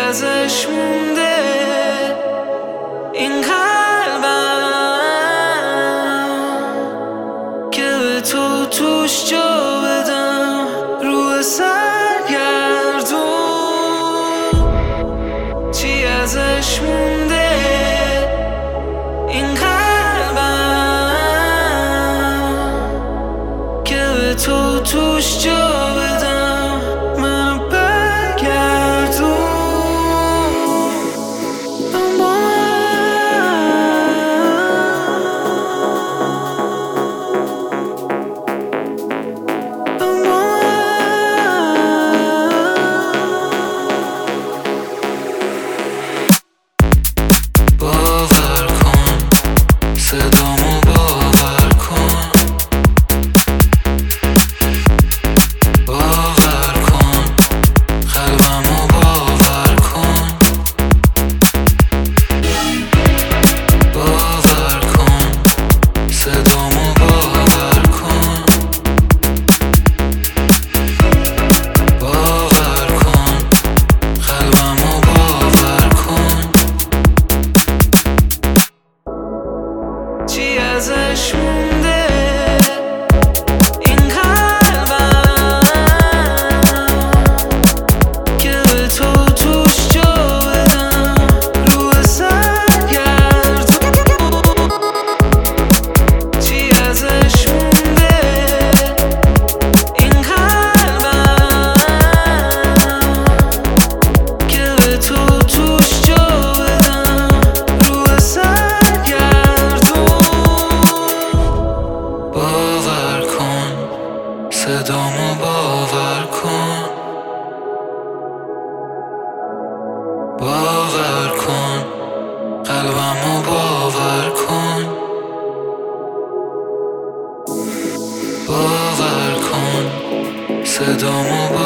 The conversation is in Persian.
ازش مونده این قلبم که به تو توش جا بدم رو سرگردون. چی ازش مونده این قلبم که به تو توش جا بدم منو برگردون. باور کن صدامو باور کن، باور کن قلبمو باور کن، باور کن صدامو باور کن، باور کن قلبمو باور کن. چی ازش مونده این قلبم که به تو توش جا بدم رو سرگردون. چی ازش مونده این قلبم که به تو توش جا بدم رو سرگردون. باور کن صدامو باور کن، باور کن قلبمو باور کن، باور کن صدامو